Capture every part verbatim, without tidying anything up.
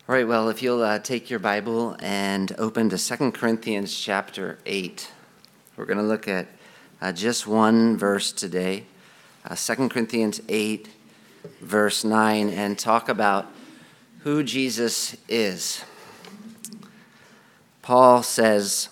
All right, well, if you'll uh, take your Bible and open to Second Corinthians chapter eight. We're going to look at uh, just one verse today, uh, Second Corinthians eight, verse nine, and talk about who Jesus is. Paul says,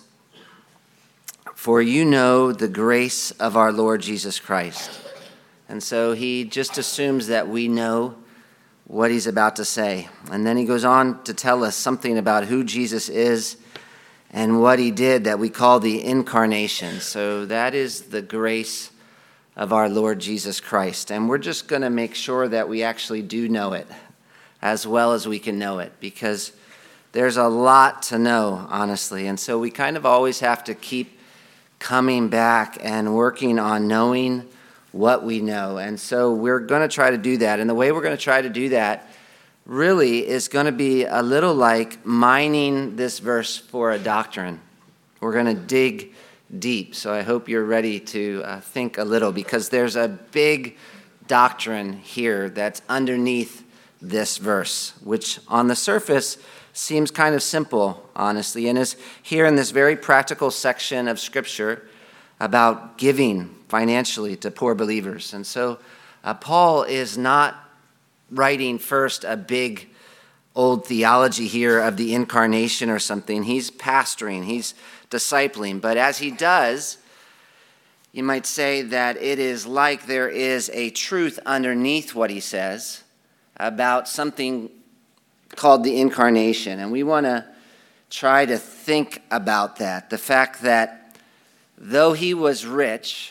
"For you know the grace of our Lord Jesus Christ." And so he just assumes that we know what he's about to say. And then he goes on to tell us something about who Jesus is and what he did that we call the incarnation. So that is the grace of our Lord Jesus Christ. And we're just going to make sure that we actually do know it as well as we can know it, because there's a lot to know, honestly. And so we kind of always have to keep coming back and working on knowing what we know. And so we're going to try to do that. And the way we're going to try to do that really is going to be a little like mining this verse for a doctrine. We're going to dig deep. So I hope you're ready to uh, think a little, because there's a big doctrine here that's underneath this verse, which on the surface seems kind of simple, honestly, and is here in this very practical section of Scripture about giving financially to poor believers. And so uh, Paul is not writing first a big old theology here of the incarnation or something. He's pastoring, he's discipling. But as he does, you might say that it is like there is a truth underneath what he says about something called the incarnation. And we want to try to think about that. The fact that though he was rich,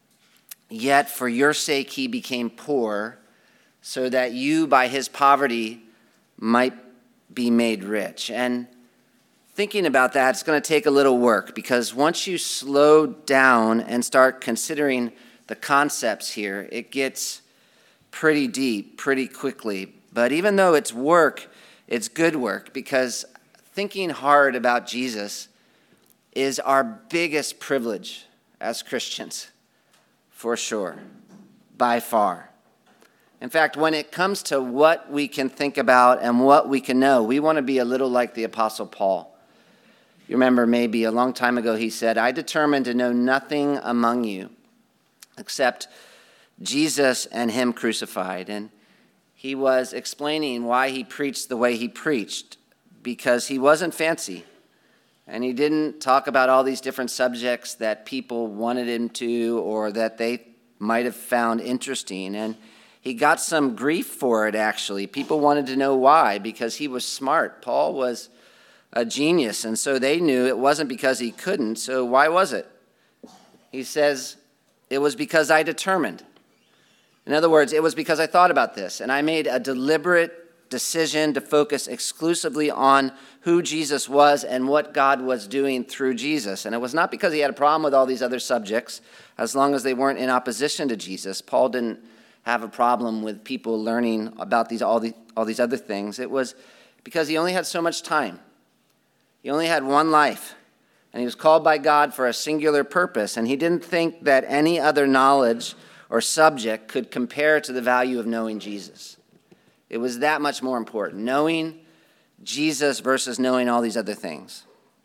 yet for your sake he became poor, so that you by his poverty might be made rich. And thinking about that, it's going to take a little work, because once you slow down and start considering the concepts here, it gets pretty deep pretty quickly. But even though it's work, it's good work, because thinking hard about Jesus is our biggest privilege as Christians, for sure, by far. In fact, when it comes to what we can think about and what we can know, we want to be a little like the Apostle Paul. You remember maybe a long time ago he said, "I determined to know nothing among you except Jesus and him crucified." And he was explaining why he preached the way he preached, because he wasn't fancy. And he didn't talk about all these different subjects that people wanted him to or that they might have found interesting. And he got some grief for it, actually. People wanted to know why, because he was smart. Paul was a genius, and so they knew it wasn't because he couldn't. So why was it? He says, "It was because I determined." In other words, it was because I thought about this, and I made a deliberate decision to focus exclusively on who Jesus was and what God was doing through Jesus. And it was not because he had a problem with all these other subjects, as long as they weren't in opposition to Jesus. Paul didn't have a problem with people learning about these all, these all these other things. It was because he only had so much time. He only had one life, and he was called by God for a singular purpose, and he didn't think that any other knowledge or subject could compare to the value of knowing Jesus. It was that much more important, knowing Jesus versus knowing all these other things.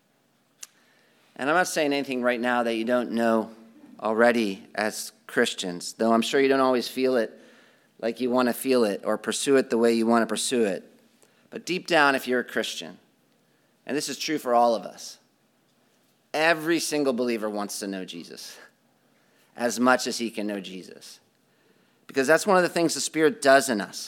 And I'm not saying anything right now that you don't know already as Christians, though I'm sure you don't always feel it like you want to feel it or pursue it the way you want to pursue it. But deep down, if you're a Christian, and this is true for all of us, every single believer wants to know Jesus as much as he can know Jesus, because that's one of the things the Spirit does in us.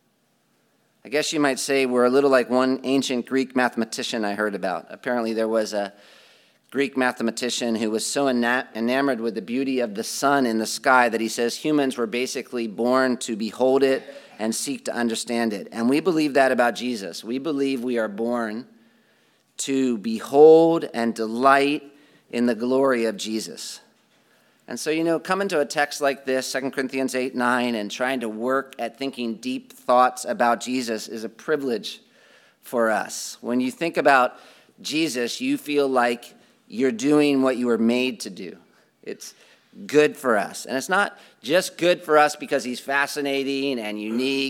I guess you might say we're a little like one ancient Greek mathematician I heard about. Apparently there was a Greek mathematician who was so enamored with the beauty of the sun in the sky that he says humans were basically born to behold it and seek to understand it. And we believe that about Jesus. We believe we are born to behold and delight in the glory of Jesus. And so, you know, coming to a text like this, Second Corinthians eight, nine, and trying to work at thinking deep thoughts about Jesus is a privilege for us. When you think about Jesus, you feel like you're doing what you were made to do. It's good for us. And it's not just good for us because he's fascinating and unique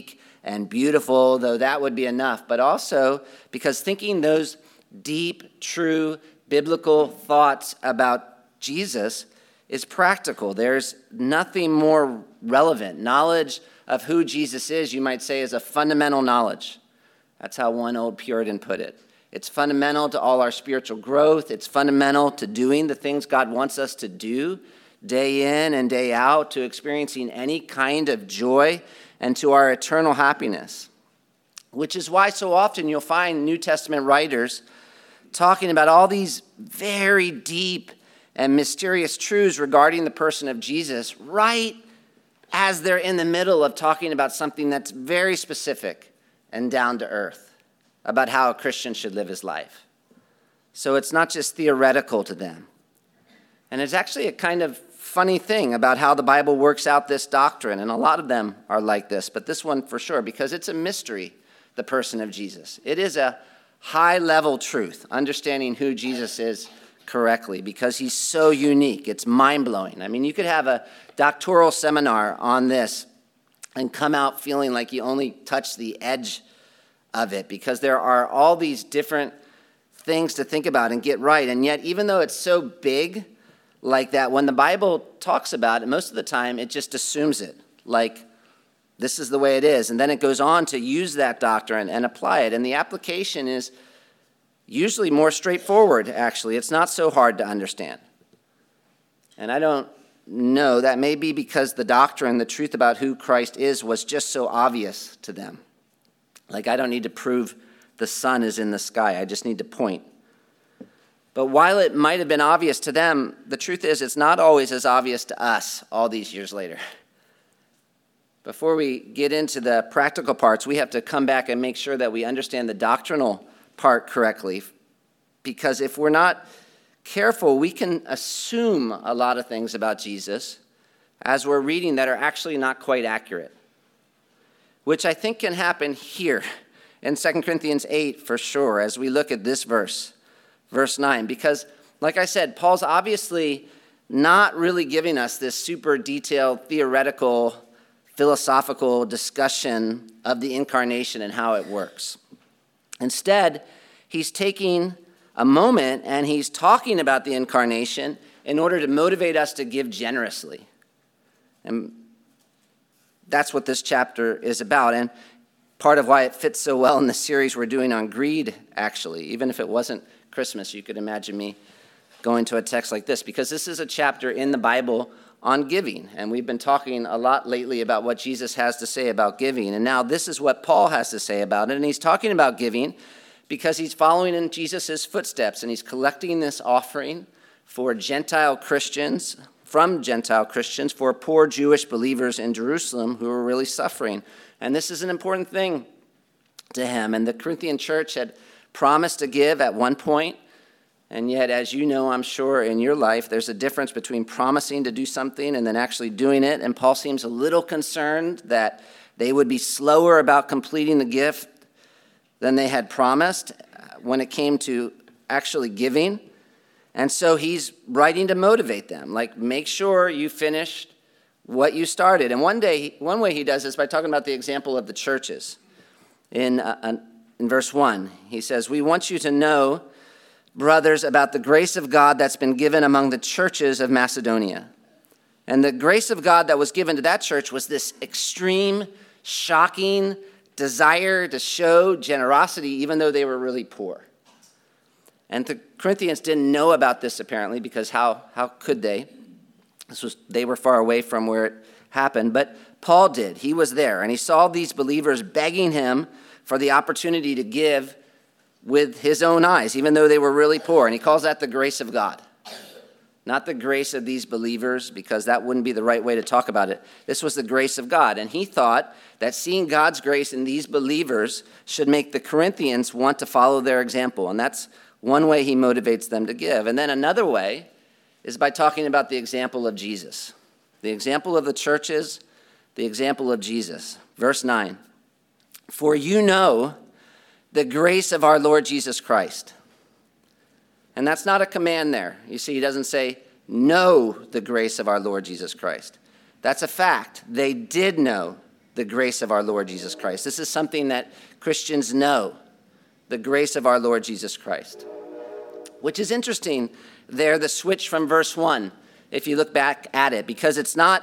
and beautiful, though that would be enough, but also because thinking those deep, true, biblical thoughts about Jesus is practical. There's nothing more relevant. Knowledge of who Jesus is, you might say, is a fundamental knowledge. That's how one old Puritan put it. It's fundamental to all our spiritual growth. It's fundamental to doing the things God wants us to do day in and day out, to experiencing any kind of joy, and to our eternal happiness. Which is why so often you'll find New Testament writers talking about all these very deep and mysterious truths regarding the person of Jesus right as they're in the middle of talking about something that's very specific and down to earth about how a Christian should live his life. So it's not just theoretical to them. And it's actually a kind of funny thing about how the Bible works out this doctrine, and a lot of them are like this, but this one for sure, because it's a mystery, the person of Jesus. It is a high-level truth, understanding who Jesus is correctly, because he's so unique. It's mind-blowing. I mean, you could have a doctoral seminar on this and come out feeling like you only touched the edge of it, because there are all these different things to think about and get right. And yet, even though it's so big like that, when the Bible talks about it, most of the time it just assumes it, like this is the way it is. And then it goes on to use that doctrine and apply it. And the application is usually more straightforward, actually. It's not so hard to understand. And I don't know, that may be because the doctrine, the truth about who Christ is, was just so obvious to them. Like, I don't need to prove the sun is in the sky. I just need to point. But while it might have been obvious to them, the truth is it's not always as obvious to us all these years later. Before we get into the practical parts, we have to come back and make sure that we understand the doctrinal part correctly. Because if we're not careful, we can assume a lot of things about Jesus as we're reading that are actually not quite accurate, which I think can happen here in Second Corinthians eight for sure as we look at this verse, verse nine. Because, like I said, Paul's obviously not really giving us this super detailed, theoretical, philosophical discussion of the incarnation and how it works. Instead, he's taking a moment and he's talking about the incarnation in order to motivate us to give generously. And that's what this chapter is about, and part of why it fits so well in the series we're doing on greed, actually. Even if it wasn't Christmas, you could imagine me going to a text like this, because this is a chapter in the Bible on giving, and we've been talking a lot lately about what Jesus has to say about giving, and now this is what Paul has to say about it, and he's talking about giving because he's following in Jesus' footsteps, and he's collecting this offering for Gentile Christians, from Gentile Christians, for poor Jewish believers in Jerusalem who are really suffering. And this is an important thing to him. And the Corinthian church had promised to give at one point, and yet, as you know, I'm sure, in your life, there's a difference between promising to do something and then actually doing it. And Paul seems a little concerned that they would be slower about completing the gift than they had promised when it came to actually giving. And so he's writing to motivate them, like, make sure you finished what you started. And one day, one way he does this by talking about the example of the churches. In, uh, in verse one, he says, "We want you to know, brothers, about the grace of God that's been given among the churches of Macedonia." And the grace of God that was given to that church was this extreme, shocking desire to show generosity even though they were really poor. And the Corinthians didn't know about this apparently, because how, how could they? This was they were far away from where it happened, but Paul did. He was there, and he saw these believers begging him for the opportunity to give with his own eyes, even though they were really poor. And he calls that the grace of God. Not the grace of these believers, because that wouldn't be the right way to talk about it. This was the grace of God. And he thought that seeing God's grace in these believers should make the Corinthians want to follow their example. And that's one way he motivates them to give. And then another way is by talking about the example of Jesus. The example of the churches, the example of Jesus. Verse nine, "For you know the grace of our Lord Jesus Christ." And that's not a command there. You see, he doesn't say, know the grace of our Lord Jesus Christ. That's a fact. They did know the grace of our Lord Jesus Christ. This is something that Christians know, the grace of our Lord Jesus Christ. Which is interesting there, the switch from verse one, if you look back at it, because it's not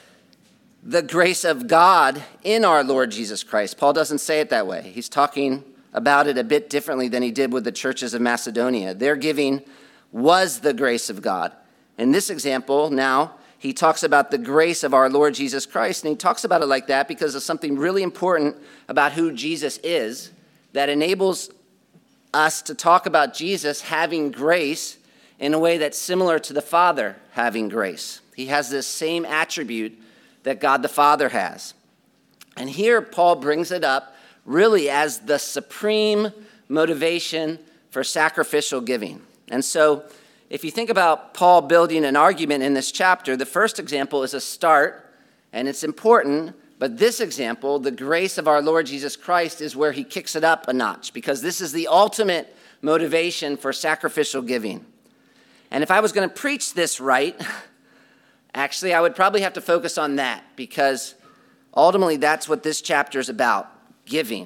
the grace of God in our Lord Jesus Christ. Paul doesn't say it that way. He's talking about it a bit differently than he did with the churches of Macedonia. Their giving was the grace of God. In this example, now, he talks about the grace of our Lord Jesus Christ, and he talks about it like that because of something really important about who Jesus is that enables us to talk about Jesus having grace in a way that's similar to the Father having grace. He has this same attribute that God the Father has. And here Paul brings it up really as the supreme motivation for sacrificial giving. And so if you think about Paul building an argument in this chapter, the first example is a start, and it's important, but this example, the grace of our Lord Jesus Christ, is where he kicks it up a notch, because this is the ultimate motivation for sacrificial giving. And if I was going to preach this right, actually, I would probably have to focus on that, because ultimately that's what this chapter is about, giving.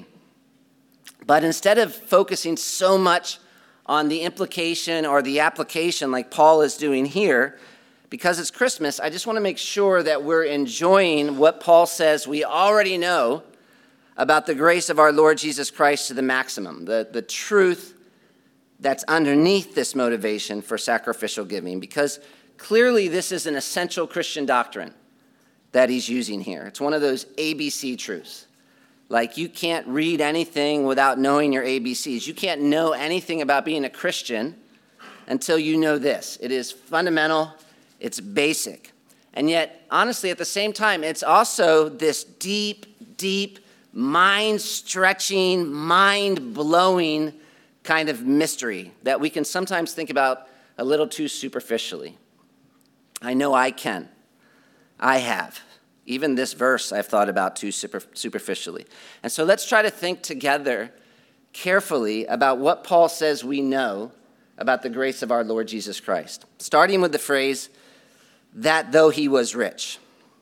But instead of focusing so much on the implication or the application like Paul is doing here, because it's Christmas, I just want to make sure that we're enjoying what Paul says we already know about the grace of our Lord Jesus Christ to the maximum, the, the truth that's underneath this motivation for sacrificial giving, because clearly this is an essential Christian doctrine that he's using here. It's one of those A B C truths. Like, you can't read anything without knowing your A B Cs. You can't know anything about being a Christian until you know this. It is fundamental. It's basic. And yet, honestly, at the same time, it's also this deep, deep, mind-stretching, mind-blowing kind of mystery that we can sometimes think about a little too superficially. I know I can. I have. Even this verse I've thought about too super, superficially. And so let's try to think together carefully about what Paul says we know about the grace of our Lord Jesus Christ. Starting with the phrase, that though he was rich.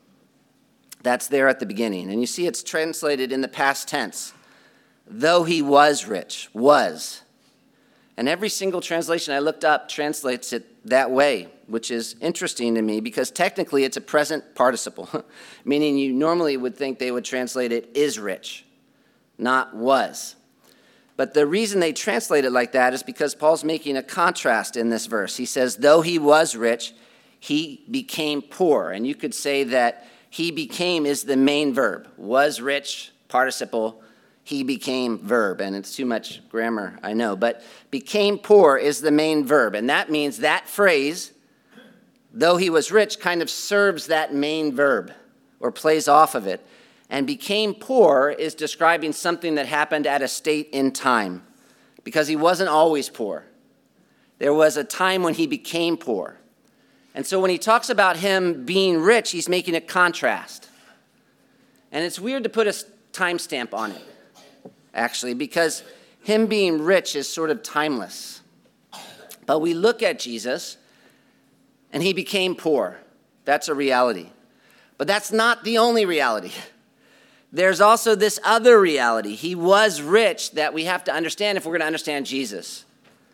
That's there at the beginning. And you see it's translated in the past tense. Though he was rich, was. And every single translation I looked up translates it that way, which is interesting to me because technically it's a present participle, meaning you normally would think they would translate it is rich, not was. But the reason they translate it like that is because Paul's making a contrast in this verse. He says, though he was rich, he became poor. And you could say that he became is the main verb. Was rich, participle, he became verb, and it's too much grammar, I know. But became poor is the main verb, and that means that phrase, though he was rich, kind of serves that main verb or plays off of it. And became poor is describing something that happened at a state in time, because he wasn't always poor. There was a time when he became poor. And so when he talks about him being rich, he's making a contrast. And it's weird to put a timestamp on it, actually, because him being rich is sort of timeless. But we look at Jesus, and he became poor. That's a reality. But that's not the only reality. There's also this other reality. He was rich that we have to understand if we're going to understand Jesus.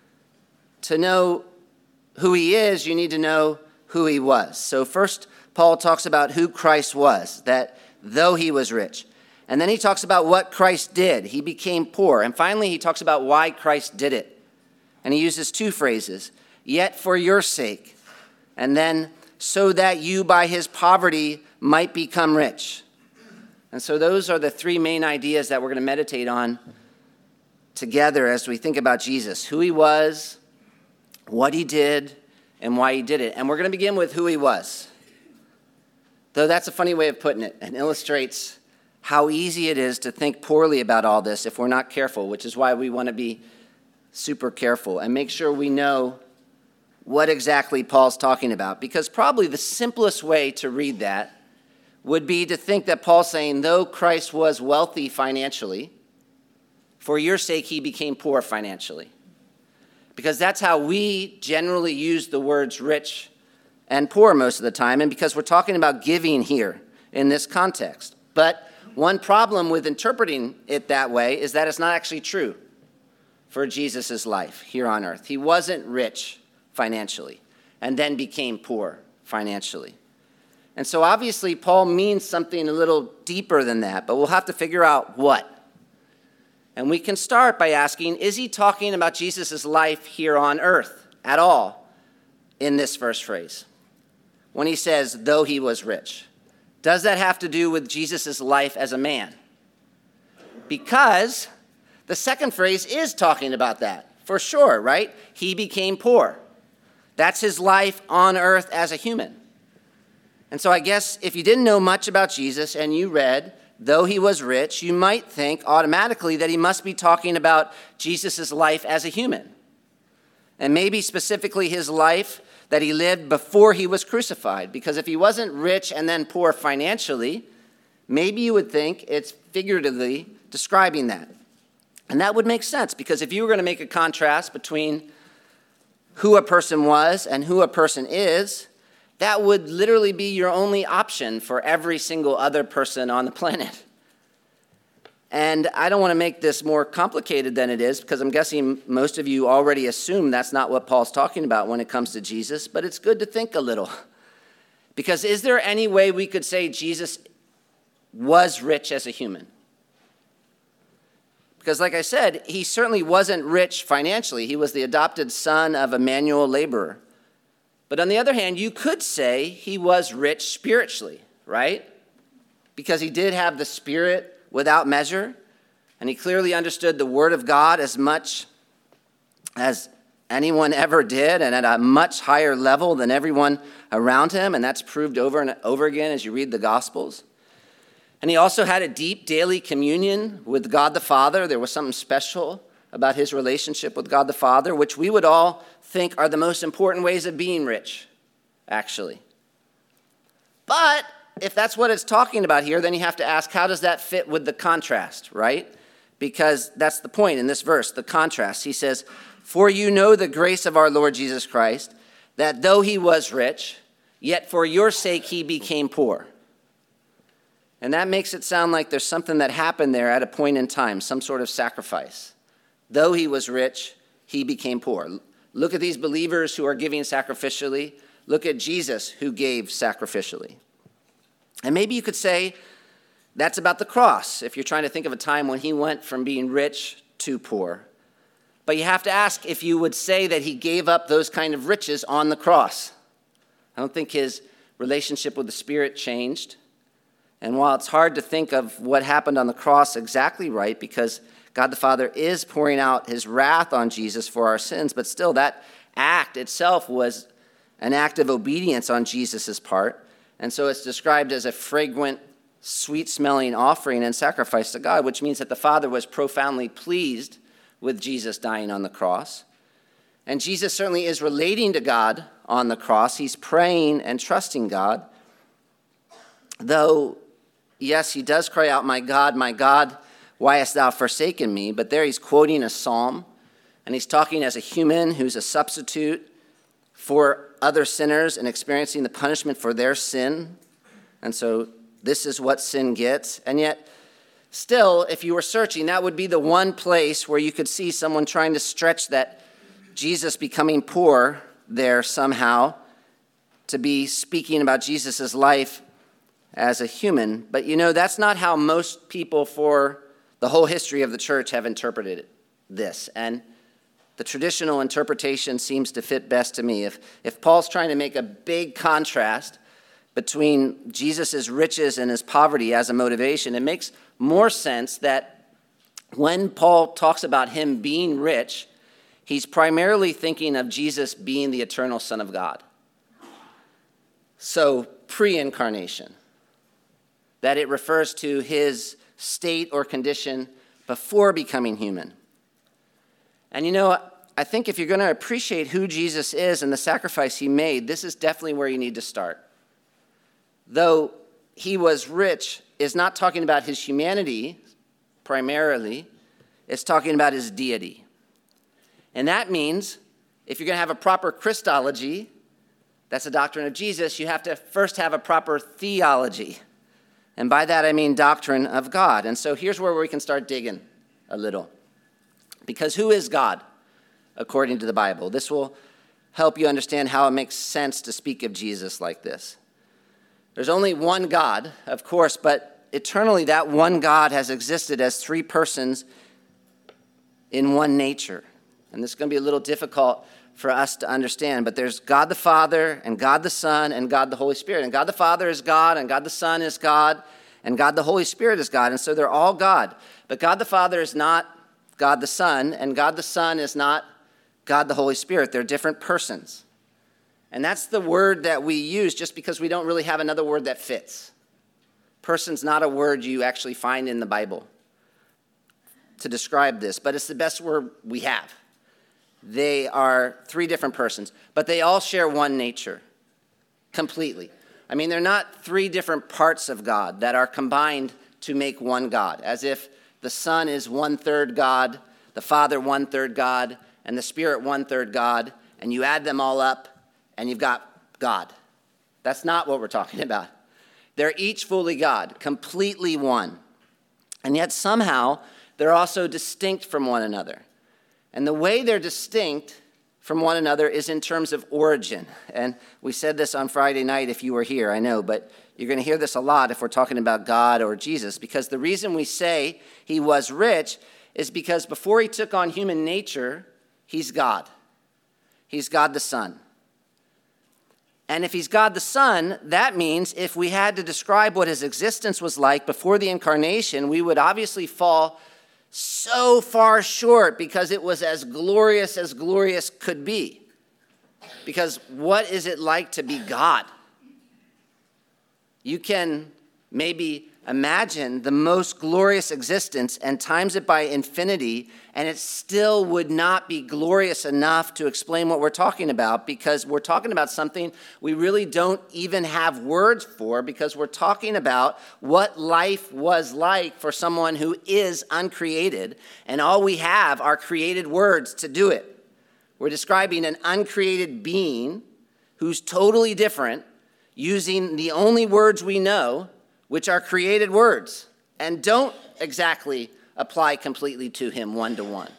To know who he is, you need to know who he was. So first, Paul talks about who Christ was, that though he was rich. And then he talks about what Christ did. He became poor. And finally, he talks about why Christ did it. And he uses two phrases, yet for your sake, and then so that you by his poverty might become rich. And so those are the three main ideas that we're going to meditate on together as we think about Jesus, who he was, what he did, and why he did it. And we're going to begin with who he was. Though that's a funny way of putting it and illustrates how easy it is to think poorly about all this if we're not careful, which is why we want to be super careful and make sure we know what exactly Paul's talking about. Because probably the simplest way to read that would be to think that Paul's saying, though Christ was wealthy financially, for your sake he became poor financially. Because that's how we generally use the words rich and poor most of the time, and because we're talking about giving here in this context. But One problem with interpreting it that way is that it's not actually true for Jesus' life here on earth. He wasn't rich financially and then became poor financially. And so obviously Paul means something a little deeper than that, but we'll have to figure out what. And we can start by asking, is he talking about Jesus' life here on earth at all in this first phrase? When he says, though he was rich. Does that have to do with Jesus' life as a man? Because the second phrase is talking about that, for sure, right? He became poor. That's his life on earth as a human. And so I guess if you didn't know much about Jesus and you read, though he was rich, you might think automatically that he must be talking about Jesus' life as a human. And maybe specifically his life that he lived before he was crucified. Because if he wasn't rich and then poor financially, maybe you would think it's figuratively describing that. And that would make sense, because if you were going to make a contrast between who a person was and who a person is, that would literally be your only option for every single other person on the planet. And I don't want to make this more complicated than it is, because I'm guessing most of you already assume that's not what Paul's talking about when it comes to Jesus, but it's good to think a little. Because is there any way we could say Jesus was rich as a human? Because like I said, he certainly wasn't rich financially. He was the adopted son of a manual laborer. But on the other hand, you could say he was rich spiritually, right? Because he did have the Spirit without measure, and he clearly understood the Word of God as much as anyone ever did, and at a much higher level than everyone around him, and that's proved over and over again as you read the Gospels. And he also had a deep daily communion with God the Father. There was something special about his relationship with God the Father, which we would all think are the most important ways of being rich, actually. But if that's what it's talking about here, then you have to ask, how does that fit with the contrast, right? Because that's the point in this verse, the contrast. He says, for you know the grace of our Lord Jesus Christ, that though he was rich, yet for your sake he became poor. And that makes it sound like there's something that happened there at a point in time, some sort of sacrifice. Though he was rich, he became poor. Look at these believers who are giving sacrificially. Look at Jesus who gave sacrificially. And maybe you could say that's about the cross, if you're trying to think of a time when he went from being rich to poor. But you have to ask if you would say that he gave up those kind of riches on the cross. I don't think his relationship with the Spirit changed. And while it's hard to think of what happened on the cross exactly right, because God the Father is pouring out his wrath on Jesus for our sins, but still that act itself was an act of obedience on Jesus' part. And so it's described as a fragrant, sweet-smelling offering and sacrifice to God, which means that the Father was profoundly pleased with Jesus dying on the cross. And Jesus certainly is relating to God on the cross. He's praying and trusting God. Though, yes, he does cry out, my God, my God, why hast thou forsaken me? But there he's quoting a psalm, and he's talking as a human who's a substitute for other sinners and experiencing the punishment for their sin. And so this is what sin gets. And yet, still, if you were searching, that would be the one place where you could see someone trying to stretch that Jesus becoming poor there somehow to be speaking about Jesus' life as a human. But you know, that's not how most people for the whole history of the church have interpreted this. And the traditional interpretation seems to fit best to me. If, if Paul's trying to make a big contrast between Jesus' riches and his poverty as a motivation, it makes more sense that when Paul talks about him being rich, he's primarily thinking of Jesus being the eternal Son of God. So, pre-incarnation. That it refers to his state or condition before becoming human. And you know, I think if you're going to appreciate who Jesus is and the sacrifice he made, this is definitely where you need to start. Though he was rich is not talking about his humanity primarily, it's talking about his deity. And that means if you're going to have a proper Christology, that's the doctrine of Jesus, you have to first have a proper theology. And by that I mean doctrine of God. And so here's where we can start digging a little. Because who is God, according to the Bible? This will help you understand how it makes sense to speak of Jesus like this. There's only one God, of course, but eternally that one God has existed as three persons in one nature. And this is going to be a little difficult for us to understand, but there's God the Father and God the Son and God the Holy Spirit. And God the Father is God, and God the Son is God, and God the Holy Spirit is God. And so they're all God. But God the Father is not God the Son, and God the Son is not God the Holy Spirit. They're different persons. And that's the word that we use just because we don't really have another word that fits. Person's not a word you actually find in the Bible to describe this, but it's the best word we have. They are three different persons, but they all share one nature completely. I mean, they're not three different parts of God that are combined to make one God, as if the Son is one-third God, the Father one-third God, and the Spirit one-third God, and you add them all up, and you've got God. That's not what we're talking about. They're each fully God, completely one. And yet somehow they're also distinct from one another. And the way they're distinct from one another is in terms of origin. And we said this on Friday night if you were here, I know, but you're going to hear this a lot if we're talking about God or Jesus, because the reason we say he was rich is because before he took on human nature, he's God. He's God the Son. And if he's God the Son, that means if we had to describe what his existence was like before the incarnation, we would obviously fall so far short because it was as glorious as glorious could be. Because what is it like to be God? You can maybe imagine the most glorious existence and times it by infinity, and it still would not be glorious enough to explain what we're talking about, because we're talking about something we really don't even have words for, because we're talking about what life was like for someone who is uncreated, and all we have are created words to do it. We're describing an uncreated being who's totally different, using the only words we know, which are created words, and don't exactly apply completely to him one-to-one.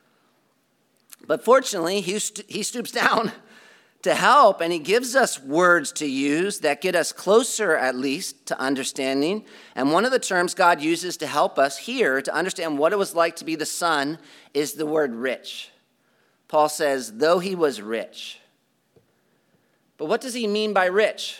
But fortunately, he, st- he stoops down to help, and he gives us words to use that get us closer, at least, to understanding. And one of the terms God uses to help us here to understand what it was like to be the Son is the word rich. Paul says, though he was rich. But what does he mean by rich?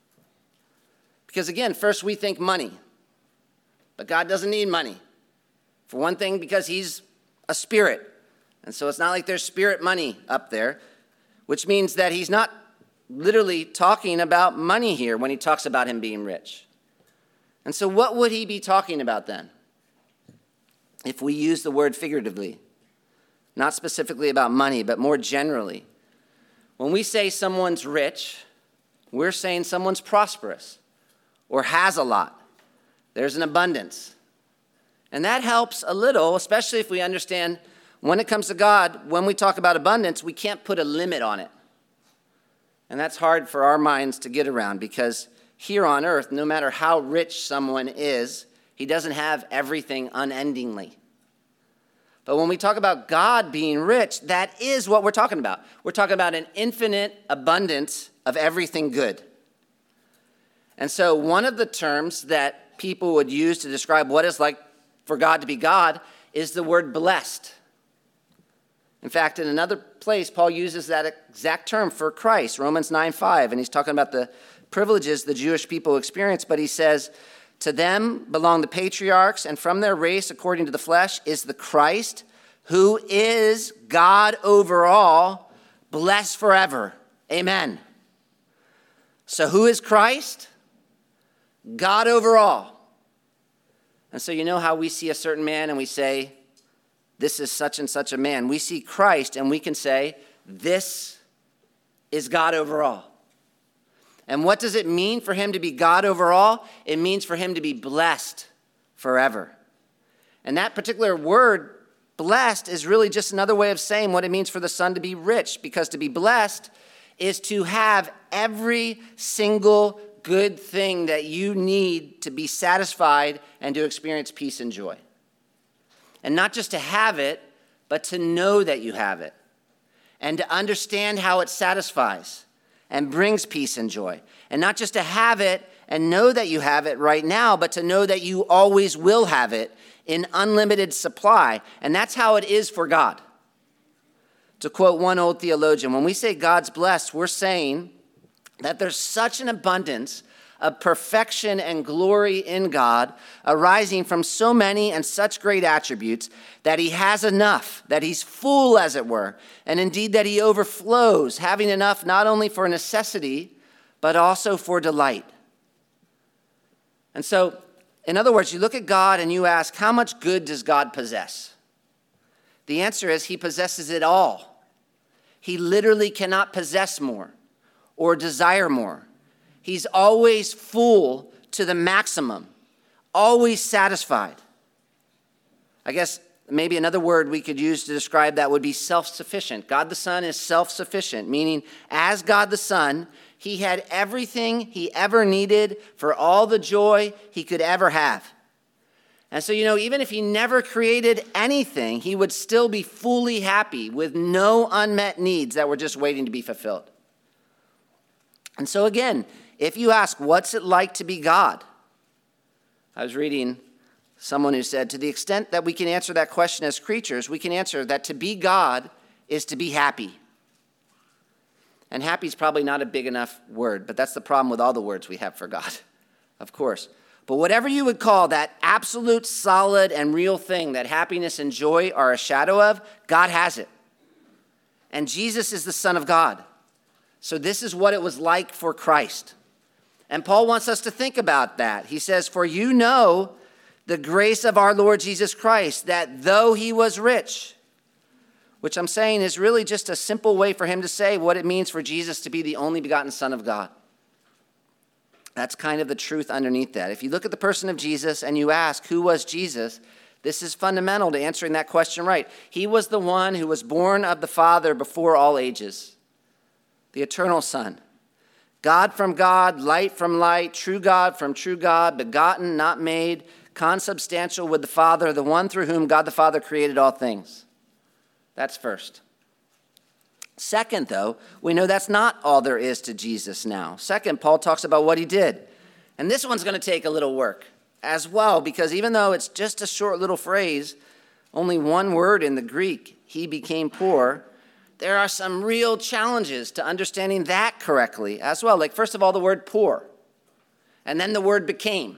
Because again, first we think money, but God doesn't need money. For one thing, because he's a spirit, and so it's not like there's spirit money up there, which means that he's not literally talking about money here when he talks about him being rich. And so what would he be talking about then? If we use the word figuratively, not specifically about money, but more generally. When we say someone's rich, we're saying someone's prosperous, or has a lot. There's an abundance. And that helps a little, especially if we understand when it comes to God, when we talk about abundance, we can't put a limit on it. And that's hard for our minds to get around, because here on earth, no matter how rich someone is, he doesn't have everything unendingly. But when we talk about God being rich, that is what we're talking about. We're talking about an infinite abundance of everything good. And so one of the terms that people would use to describe what it's like for God to be God is the word blessed. In fact, in another place, Paul uses that exact term for Christ, Romans nine five, and he's talking about the privileges the Jewish people experience, but he says, to them belong the patriarchs, and from their race, according to the flesh, is the Christ, who is God over all, blessed forever. Amen. So who is Christ? God over all. And so you know how we see a certain man and we say, this is such and such a man. We see Christ and we can say, this is God over all. And what does it mean for him to be God over all? It means for him to be blessed forever. And that particular word, blessed, is really just another way of saying what it means for the Son to be rich, because to be blessed is to have every single good thing that you need to be satisfied and to experience peace and joy. And not just to have it, but to know that you have it. And to understand how it satisfies and brings peace and joy. And not just to have it and know that you have it right now, but to know that you always will have it in unlimited supply. And that's how it is for God. To quote one old theologian, when we say God's blessed, we're saying that there's such an abundance of perfection and glory in God arising from so many and such great attributes that he has enough, that he's full, as it were, and indeed that he overflows, having enough not only for necessity, but also for delight. And so, in other words, you look at God and you ask, how much good does God possess? The answer is he possesses it all. He literally cannot possess more or desire more. He's always full to the maximum, always satisfied. I guess maybe another word we could use to describe that would be self-sufficient. God the Son is self-sufficient, meaning as God the Son, he had everything he ever needed for all the joy he could ever have. And so, you know, even if he never created anything, he would still be fully happy with no unmet needs that were just waiting to be fulfilled. And so again, if you ask, what's it like to be God? I was reading someone who said, to the extent that we can answer that question as creatures, we can answer that to be God is to be happy. And happy is probably not a big enough word, but that's the problem with all the words we have for God, of course. But whatever you would call that absolute, solid, and real thing that happiness and joy are a shadow of, God has it. And Jesus is the Son of God. So this is what it was like for Christ. And Paul wants us to think about that. He says, for you know the grace of our Lord Jesus Christ, that though he was rich, which I'm saying is really just a simple way for him to say what it means for Jesus to be the only begotten Son of God. That's kind of the truth underneath that. If you look at the person of Jesus and you ask, who was Jesus? This is fundamental to answering that question right. He was the one who was born of the Father before all ages, the eternal Son. God from God, light from light, true God from true God, begotten, not made, consubstantial with the Father, the one through whom God the Father created all things. That's first. Second, though, we know that's not all there is to Jesus now. Second, Paul talks about what he did. And this one's going to take a little work as well, because even though it's just a short little phrase, only one word in the Greek, he became poor, there are some real challenges to understanding that correctly as well. Like, first of all, the word poor, and then the word became.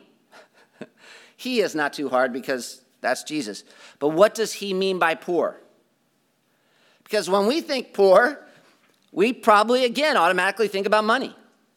He is not too hard because that's Jesus. But what does he mean by poor? Because when we think poor, we probably, again, automatically think about money.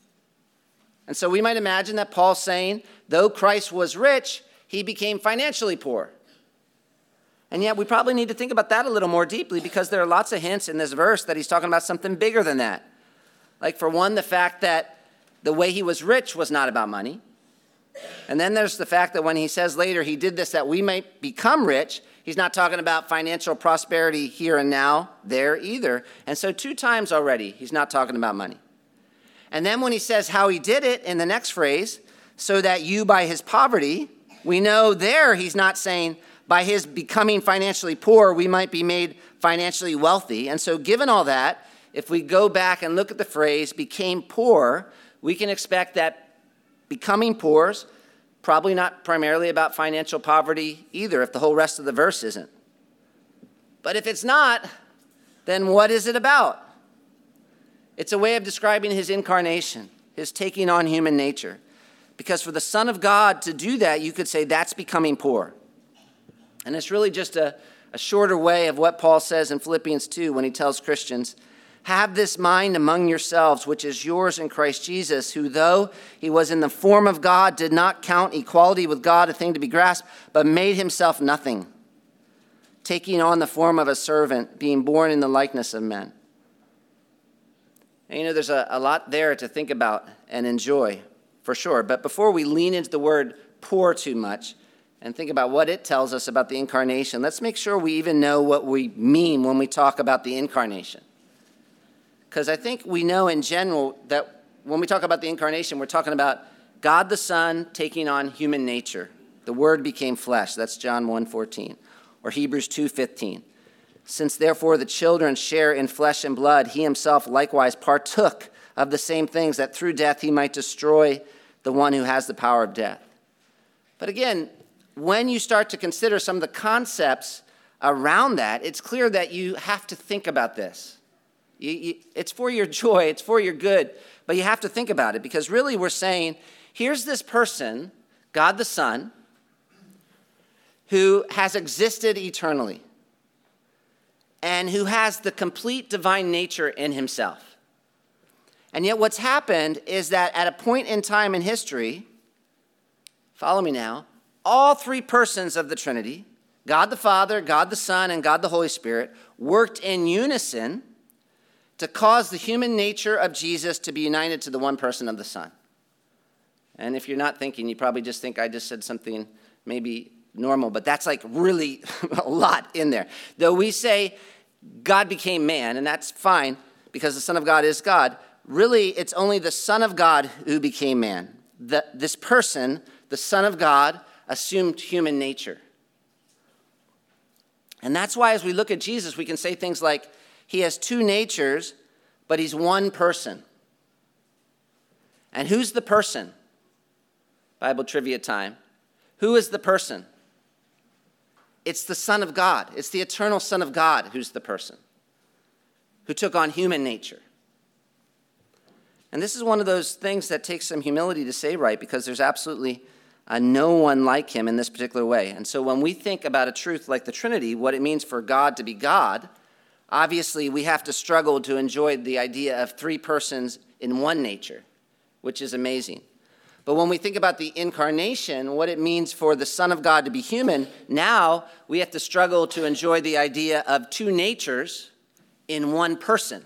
And so we might imagine that Paul's saying, though Christ was rich, he became financially poor. And yet we probably need to think about that a little more deeply, because there are lots of hints in this verse that he's talking about something bigger than that. Like, for one, the fact that the way he was rich was not about money. And then there's the fact that when he says later he did this that we might become rich, he's not talking about financial prosperity here and now there either. And so two times already he's not talking about money. And then when he says how he did it in the next phrase, so that you by his poverty, we know there he's not saying by his becoming financially poor, we might be made financially wealthy. And so given all that, if we go back and look at the phrase became poor, we can expect that becoming poor is probably not primarily about financial poverty either, if the whole rest of the verse isn't. But if it's not, then what is it about? It's a way of describing his incarnation, his taking on human nature. Because for the Son of God to do that, you could say that's becoming poor. And it's really just a, a shorter way of what Paul says in Philippians two when he tells Christians, have this mind among yourselves, which is yours in Christ Jesus, who though he was in the form of God, did not count equality with God a thing to be grasped, but made himself nothing, taking on the form of a servant, being born in the likeness of men. And you know, there's a, a lot there to think about and enjoy, for sure. But before we lean into the word poor too much and think about what it tells us about the incarnation, let's make sure we even know what we mean when we talk about the incarnation. Because I think we know in general that when we talk about the incarnation, we're talking about God the Son taking on human nature. The Word became flesh. That's John one fourteen. Or Hebrews two fifteen. Since therefore the children share in flesh and blood, he himself likewise partook of the same things, that through death he might destroy the one who has the power of death. But again, when you start to consider some of the concepts around that, it's clear that you have to think about this. You, you, it's for your joy, it's for your good, but you have to think about it, because really we're saying, here's this person, God the Son, who has existed eternally and who has the complete divine nature in himself. And yet what's happened is that at a point in time in history, follow me now, all three persons of the Trinity, God the Father, God the Son, and God the Holy Spirit, worked in unison to cause the human nature of Jesus to be united to the one person of the Son. And if you're not thinking, you probably just think I just said something maybe normal, but that's like really a lot in there. Though we say God became man, and that's fine because the Son of God is God, really it's only the Son of God who became man. The, this person, the Son of God, assumed human nature. And that's why as we look at Jesus, we can say things like, he has two natures, but he's one person. And who's the person? Bible trivia time. Who is the person? It's the Son of God. It's the eternal Son of God who's the person, who took on human nature. And this is one of those things that takes some humility to say right, because there's absolutely uh, no one like him in this particular way. And so when we think about a truth like the Trinity, what it means for God to be God, obviously we have to struggle to enjoy the idea of three persons in one nature, which is amazing. But when we think about the incarnation, what it means for the Son of God to be human, now we have to struggle to enjoy the idea of two natures in one person.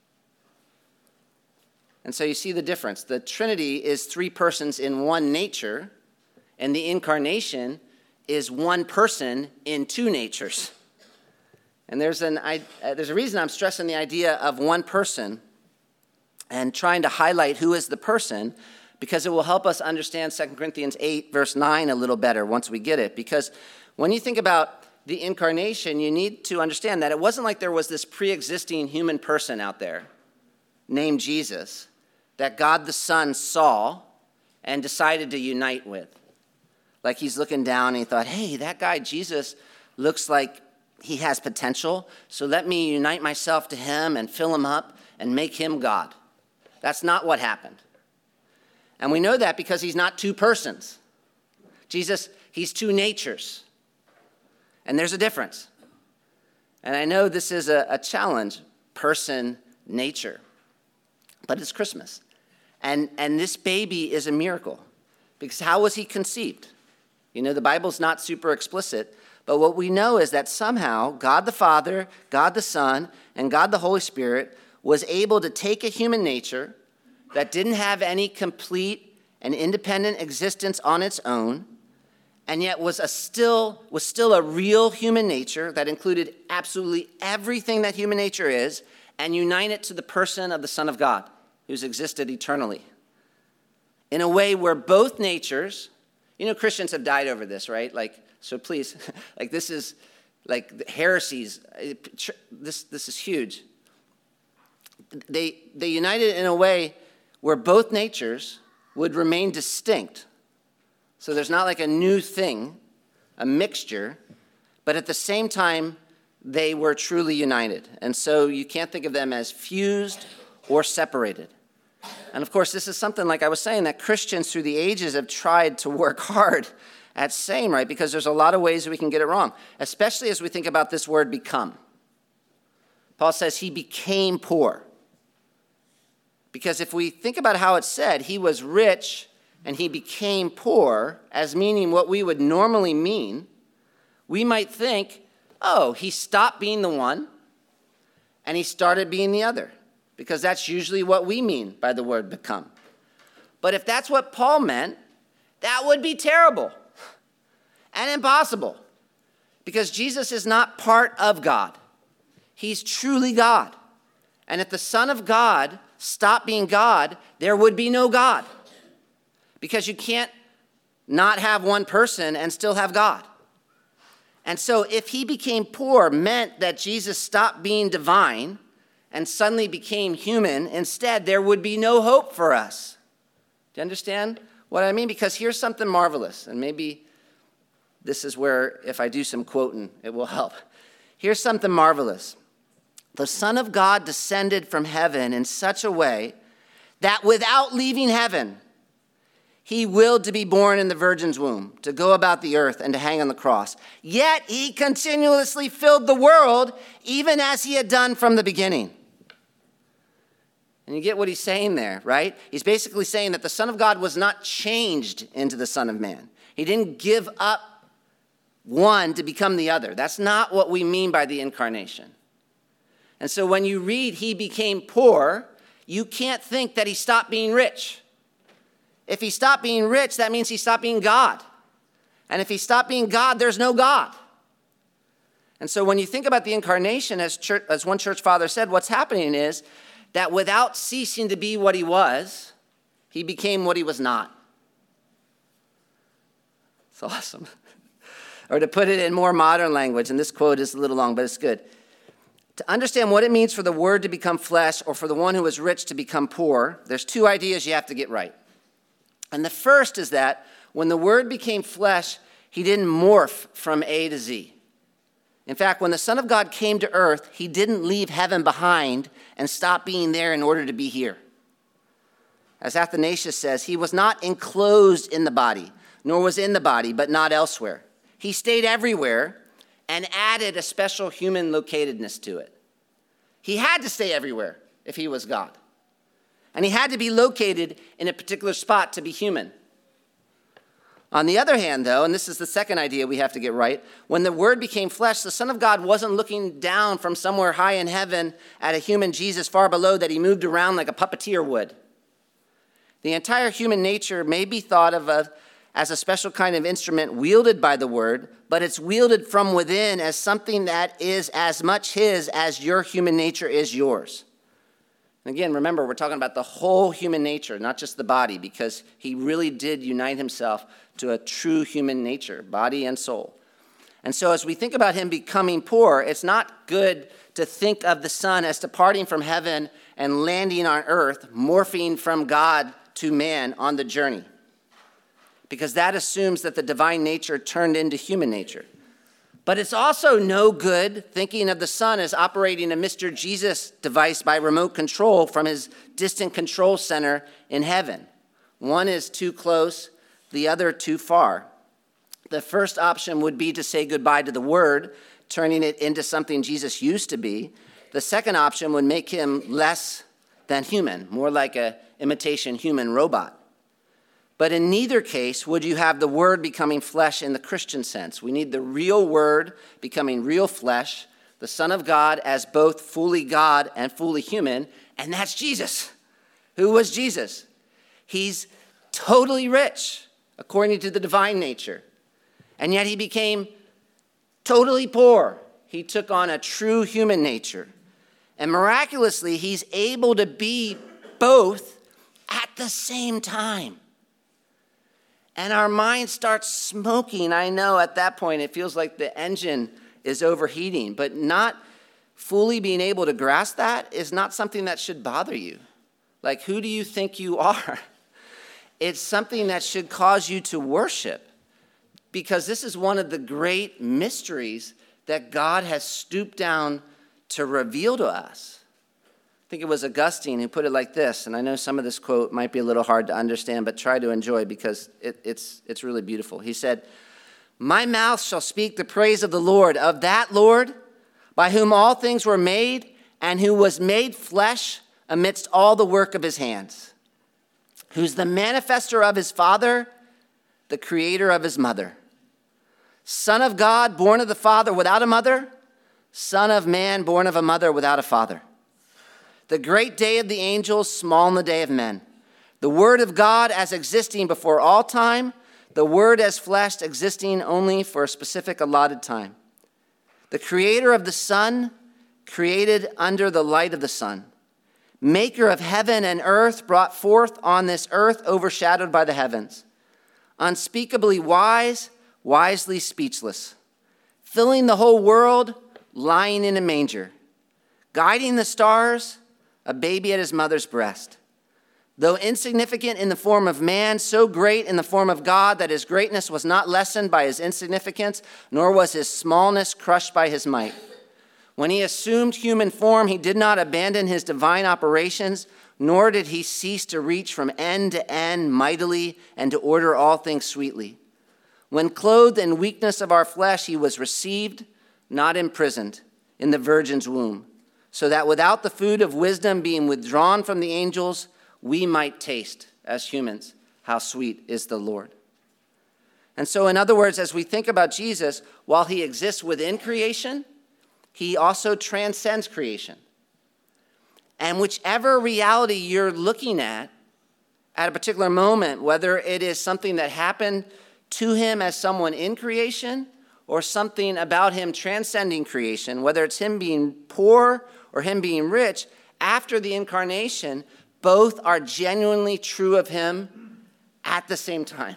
And so you see the difference. The Trinity is three persons in one nature, and the incarnation is one person in two natures. And there's, an, I, uh, there's a reason I'm stressing the idea of one person and trying to highlight who is the person, because it will help us understand Second Corinthians eight, verse nine a little better once we get it. Because when you think about the incarnation, you need to understand that it wasn't like there was this pre-existing human person out there named Jesus that God the Son saw and decided to unite with. Like he's looking down and he thought, hey, that guy Jesus looks like he has potential, so let me unite myself to him and fill him up and make him God. That's not what happened. And we know that because he's not two persons. Jesus, he's two natures. And there's a difference. And I know this is a, a challenge, person, nature. But it's Christmas. And, and this baby is a miracle. Because how was he conceived? You know, the Bible's not super explicit. But what we know is that somehow God the Father, God the Son, and God the Holy Spirit was able to take a human nature that didn't have any complete and independent existence on its own, and yet was a still was still a real human nature that included absolutely everything that human nature is, and unite it to the person of the Son of God, who's existed eternally. In a way where both natures, you know, Christians have died over this, right? Like, so please, like this is like heresies. This this is huge. They they united in a way where both natures would remain distinct. So there's not like a new thing, a mixture, but at the same time, they were truly united. And so you can't think of them as fused or separated. And of course, this is something, like I was saying, that Christians through the ages have tried to work hard at saying, right? Because there's a lot of ways we can get it wrong, especially as we think about this word become. Paul says he became poor. Because if we think about how it's said, he was rich and he became poor, as meaning what we would normally mean, we might think, oh, he stopped being the one and he started being the other. Because that's usually what we mean by the word become. But if that's what Paul meant, that would be terrible and impossible. Because Jesus is not part of God. He's truly God. And if the Son of God stopped being God, there would be no God. Because you can't not have one person and still have God. And so if he became poor meant that Jesus stopped being divine and suddenly became human, instead there would be no hope for us. Do you understand what I mean? Because here's something marvelous, and maybe this is where if I do some quoting, it will help. Here's something marvelous. The Son of God descended from heaven in such a way that without leaving heaven, he willed to be born in the virgin's womb, to go about the earth and to hang on the cross. Yet he continuously filled the world, even as he had done from the beginning. And you get what he's saying there, right? He's basically saying that the Son of God was not changed into the Son of Man. He didn't give up one to become the other. That's not what we mean by the incarnation. And so when you read he became poor, you can't think that he stopped being rich. If he stopped being rich, that means he stopped being God. And if he stopped being God, there's no God. And so when you think about the incarnation, as, church, as one church father said, what's happening is that without ceasing to be what he was, he became what he was not. It's awesome. Or to put it in more modern language, and this quote is a little long, but it's good. To understand what it means for the word to become flesh or for the one who is rich to become poor, there's two ideas you have to get right. And the first is that when the word became flesh, he didn't morph from A to Z. In fact, when the Son of God came to earth, he didn't leave heaven behind and stop being there in order to be here. As Athanasius says, he was not enclosed in the body, nor was in the body, but not elsewhere. He stayed everywhere and added a special human locatedness to it. He had to stay everywhere if he was God. And he had to be located in a particular spot to be human. On the other hand, though, and this is the second idea we have to get right, when the Word became flesh, the Son of God wasn't looking down from somewhere high in heaven at a human Jesus far below that he moved around like a puppeteer would. The entire human nature may be thought of a, as a special kind of instrument wielded by the Word, but it's wielded from within as something that is as much his as your human nature is yours. Again, remember, we're talking about the whole human nature, not just the body, because he really did unite himself to a true human nature, body and soul. And so as we think about him becoming poor, it's not good to think of the Son as departing from heaven and landing on earth, morphing from God to man on the journey, because that assumes that the divine nature turned into human nature. But it's also no good thinking of the Son as operating a Mister Jesus device by remote control from his distant control center in heaven. One is too close, the other too far. The first option would be to say goodbye to the Word, turning it into something Jesus used to be. The second option would make him less than human, more like an imitation human robot. But in neither case would you have the Word becoming flesh in the Christian sense. We need the real Word becoming real flesh, the Son of God as both fully God and fully human, and that's Jesus. Who was Jesus? He's totally rich, according to the divine nature. And yet he became totally poor. He took on a true human nature. And miraculously, he's able to be both at the same time. And our mind starts smoking. I know at that point it feels like the engine is overheating, but not fully being able to grasp that is not something that should bother you. Like, who do you think you are? It's something that should cause you to worship, because this is one of the great mysteries that God has stooped down to reveal to us. I think it was Augustine who put it like this, and I know some of this quote might be a little hard to understand, but try to enjoy because it, it's, it's really beautiful. He said, "My mouth shall speak the praise of the Lord, of that Lord by whom all things were made and who was made flesh amidst all the work of his hands, who's the manifester of his Father, the creator of his mother. Son of God, born of the Father without a mother, Son of man, born of a mother without a father. The great day of the angels, small in the day of men. The Word of God as existing before all time, the Word as flesh existing only for a specific allotted time. The creator of the sun, created under the light of the sun, maker of heaven and earth, brought forth on this earth overshadowed by the heavens, unspeakably wise, wisely speechless, filling the whole world, lying in a manger, guiding the stars, a baby at his mother's breast. Though insignificant in the form of man, so great in the form of God that his greatness was not lessened by his insignificance, nor was his smallness crushed by his might. When he assumed human form, he did not abandon his divine operations, nor did he cease to reach from end to end mightily and to order all things sweetly. When clothed in weakness of our flesh, he was received, not imprisoned, in the virgin's womb, so that without the food of wisdom being withdrawn from the angels, we might taste, as humans, how sweet is the Lord. And so, in other words, as we think about Jesus, while he exists within creation, he also transcends creation. And whichever reality you're looking at, at a particular moment, whether it is something that happened to him as someone in creation, or something about him transcending creation, whether it's him being poor or him being rich, after the incarnation, both are genuinely true of him at the same time.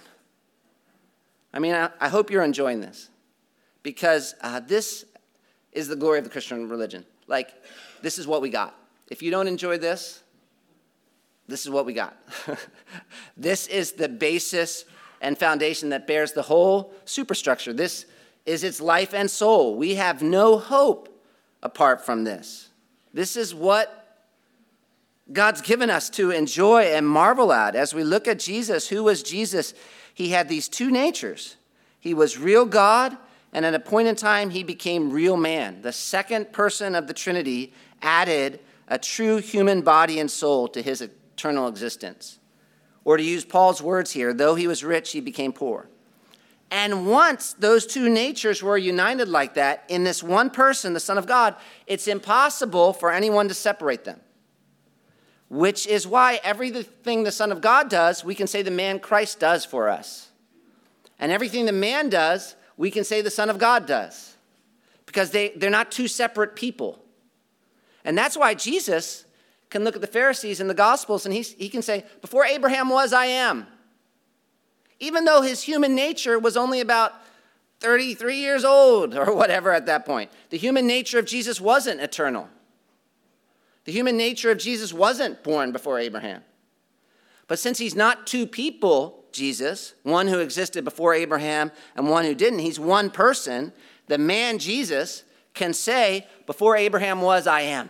I mean, I, I hope you're enjoying this, because uh, this is the glory of the Christian religion. Like, this is what we got. If you don't enjoy this, this is what we got. This is the basis and foundation that bears the whole superstructure. This is its life and soul. We have no hope apart from this. This is what God's given us to enjoy and marvel at. As we look at Jesus, who was Jesus? He had these two natures. He was real God, and at a point in time, he became real man. The second person of the Trinity added a true human body and soul to his eternal existence. Or to use Paul's words here, though he was rich, he became poor. And once those two natures were united like that in this one person, the Son of God, it's impossible for anyone to separate them. Which is why everything the Son of God does, we can say the man Christ does for us. And everything the man does, we can say the Son of God does. Because they, they're not two separate people. And that's why Jesus can look at the Pharisees in the Gospels and he's, he can say, before Abraham was, I am. Even though his human nature was only about thirty-three years old or whatever at that point. The human nature of Jesus wasn't eternal. The human nature of Jesus wasn't born before Abraham. But since he's not two people, Jesus, one who existed before Abraham and one who didn't, he's one person. The man Jesus can say, before Abraham was, I am.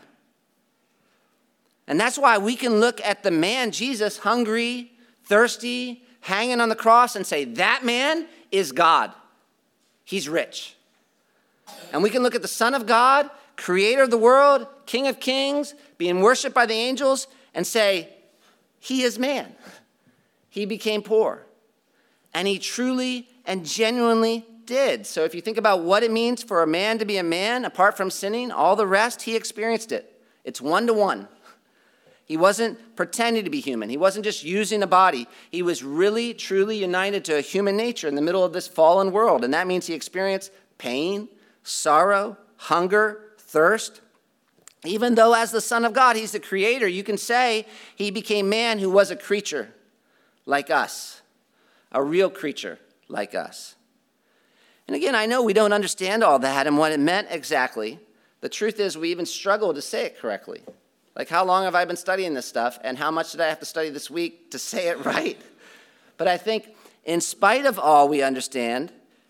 And that's why we can look at the man Jesus, hungry, thirsty, hanging on the cross and say, that man is God. He's rich. And we can look at the Son of God, creator of the world, King of kings, being worshiped by the angels, and say, he is man. He became poor. And he truly and genuinely did. So if you think about what it means for a man to be a man, apart from sinning, all the rest, he experienced it. It's one to one. He wasn't pretending to be human. He wasn't just using a body. He was really, truly united to a human nature in the middle of this fallen world. And that means he experienced pain, sorrow, hunger, thirst. Even though as the Son of God, he's the creator, you can say he became man who was a creature like us, a real creature like us. And again, I know we don't understand all that and what it meant exactly. The truth is we even struggle to say it correctly. Like, how long have I been studying this stuff, and how much did I have to study this week to say it right? But I think in spite of all we understand,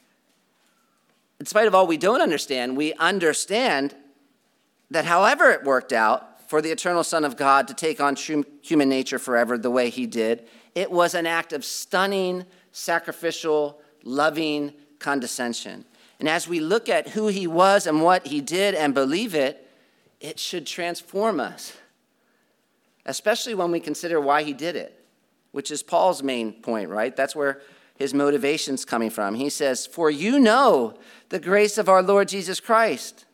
in spite of all we don't understand, we understand that however it worked out for the eternal Son of God to take on human nature forever the way he did, it was an act of stunning, sacrificial, loving condescension. And as we look at who he was and what he did and believe it, it should transform us, especially when we consider why he did it, which is Paul's main point, right? That's where his motivation's coming from. He says, for you know the grace of our Lord Jesus Christ.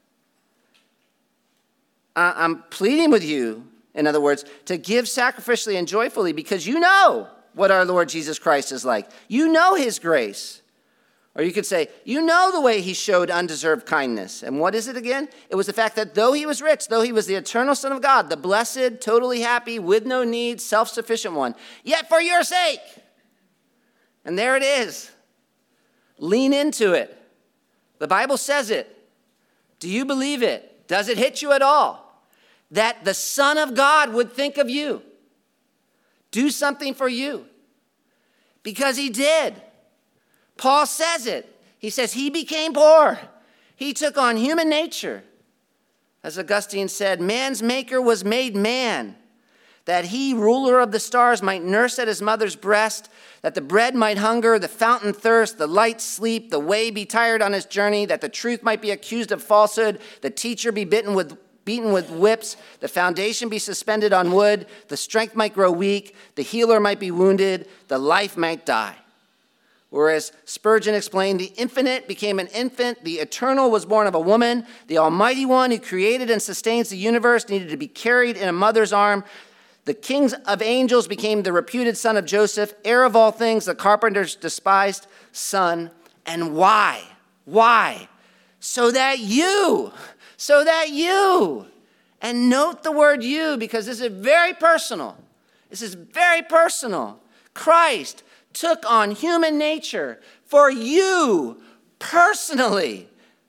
I'm pleading with you, in other words, to give sacrificially and joyfully because you know what our Lord Jesus Christ is like. You know his grace. Or you could say, you know the way he showed undeserved kindness. And what is it again? It was the fact that though he was rich, though he was the eternal Son of God, the blessed, totally happy, with no needs, self-sufficient one, yet for your sake. And there it is. Lean into it. The Bible says it. Do you believe it? Does it hit you at all? That the Son of God would think of you. Do something for you. Because he did. Paul says it. He says he became poor. He took on human nature. As Augustine said, man's maker was made man, that he, ruler of the stars, might nurse at his mother's breast, that the bread might hunger, the fountain thirst, the light sleep, the way be tired on his journey, that the truth might be accused of falsehood, the teacher be bitten with beaten with whips, the foundation be suspended on wood, the strength might grow weak, the healer might be wounded, the life might die. Whereas Spurgeon explained, the infinite became an infant, the eternal was born of a woman, the almighty one who created and sustains the universe needed to be carried in a mother's arm. The king of angels became the reputed son of Joseph, heir of all things, the carpenter's despised son. And why? Why? So that you, so that you, and note the word you, because this is very personal. This is very personal. Christ took on human nature for you personally,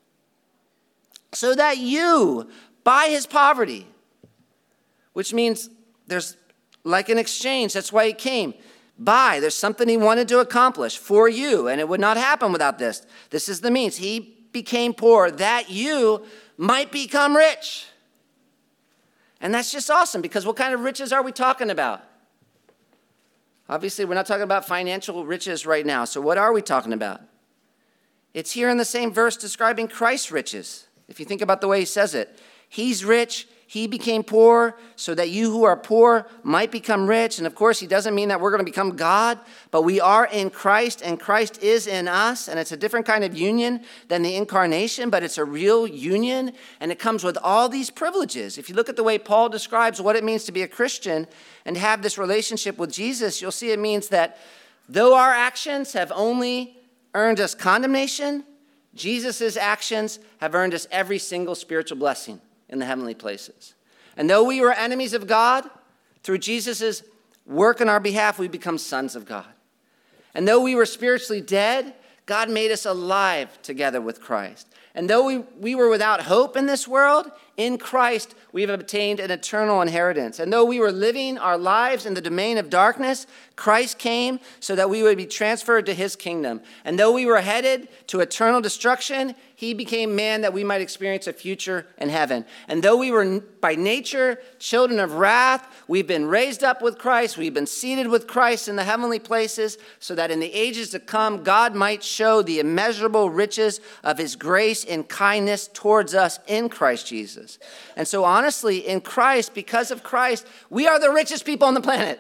so that you, by his poverty, which means there's like an exchange, that's why he came. By, there's something he wanted to accomplish for you, and it would not happen without this. This is the means. He became poor that you might become rich. And that's just awesome, because what kind of riches are we talking about? Obviously, we're not talking about financial riches right now. So what are we talking about? It's here in the same verse describing Christ's riches. If you think about the way he says it, he's rich, he became poor so that you who are poor might become rich. And of course, he doesn't mean that we're going to become God, but we are in Christ and Christ is in us. And it's a different kind of union than the incarnation, but it's a real union. And it comes with all these privileges. If you look at the way Paul describes what it means to be a Christian and have this relationship with Jesus, you'll see it means that though our actions have only earned us condemnation, Jesus' actions have earned us every single spiritual blessing in the heavenly places. And though we were enemies of God, through Jesus' work on our behalf, we become sons of God. And though we were spiritually dead, God made us alive together with Christ. And though we, we were without hope in this world, in Christ we have obtained an eternal inheritance. And though we were living our lives in the domain of darkness, Christ came so that we would be transferred to his kingdom. And though we were headed to eternal destruction, he became man that we might experience a future in heaven. And though we were by nature children of wrath, we've been raised up with Christ. We've been seated with Christ in the heavenly places so that in the ages to come, God might show the immeasurable riches of his grace and kindness towards us in Christ Jesus. And so honestly, in Christ, because of Christ, we are the richest people on the planet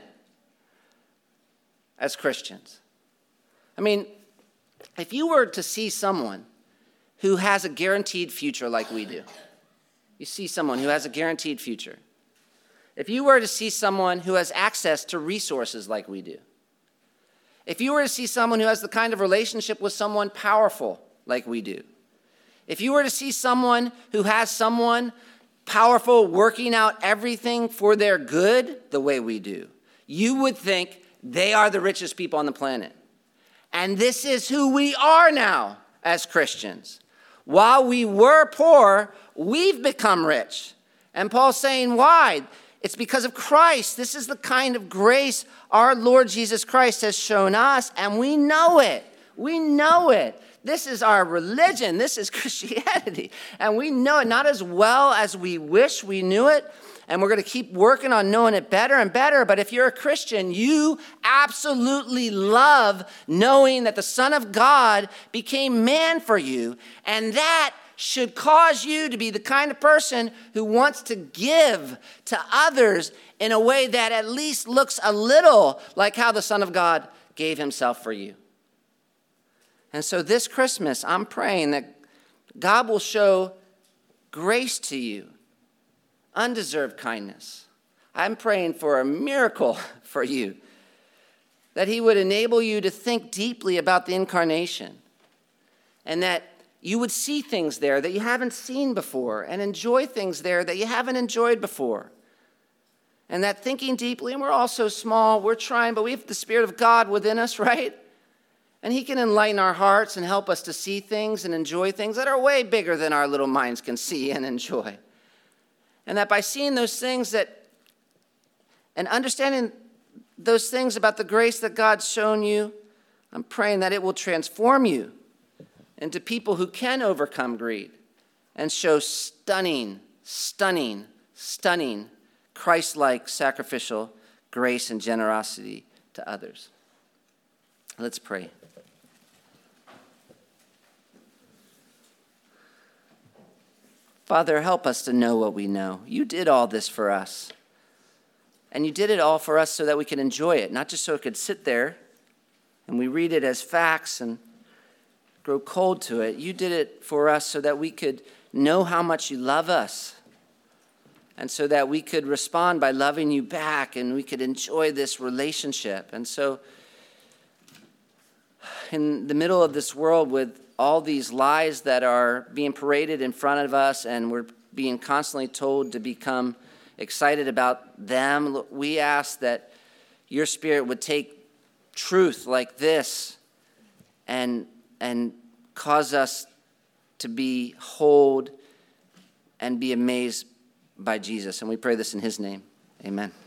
as Christians. I mean, if you were to see someone who has a guaranteed future like we do, you see someone who has a guaranteed future. If you were to see someone who has access to resources like we do, if you were to see someone who has the kind of relationship with someone powerful like we do, if you were to see someone who has someone powerful working out everything for their good the way we do, you would think they are the richest people on the planet. And this is who we are now as Christians. While we were poor, we've become rich. And Paul's saying, why? It's because of Christ. This is the kind of grace our Lord Jesus Christ has shown us, and we know it. We know it. This is our religion. This is Christianity. And we know it not as well as we wish we knew it. And we're going to keep working on knowing it better and better. But if you're a Christian, you absolutely love knowing that the Son of God became man for you. And that should cause you to be the kind of person who wants to give to others in a way that at least looks a little like how the Son of God gave himself for you. And so this Christmas, I'm praying that God will show grace to you, undeserved kindness. I'm praying for a miracle for you, that he would enable you to think deeply about the incarnation, and that you would see things there that you haven't seen before and enjoy things there that you haven't enjoyed before. And that thinking deeply, and we're all so small, we're trying, but we have the Spirit of God within us, right? And he can enlighten our hearts and help us to see things and enjoy things that are way bigger than our little minds can see and enjoy. And that by seeing those things that, and understanding those things about the grace that God's shown you, I'm praying that it will transform you into people who can overcome greed and show stunning, stunning, stunning, Christ-like sacrificial grace and generosity to others. Let's pray. Father, help us to know what we know. You did all this for us. And you did it all for us so that we could enjoy it, not just so it could sit there and we read it as facts and grow cold to it. You did it for us so that we could know how much you love us, and so that we could respond by loving you back, and we could enjoy this relationship. And so in the middle of this world with all these lies that are being paraded in front of us, and we're being constantly told to become excited about them, we ask that your Spirit would take truth like this and and cause us to behold and be amazed by Jesus. And we pray this in his name. Amen.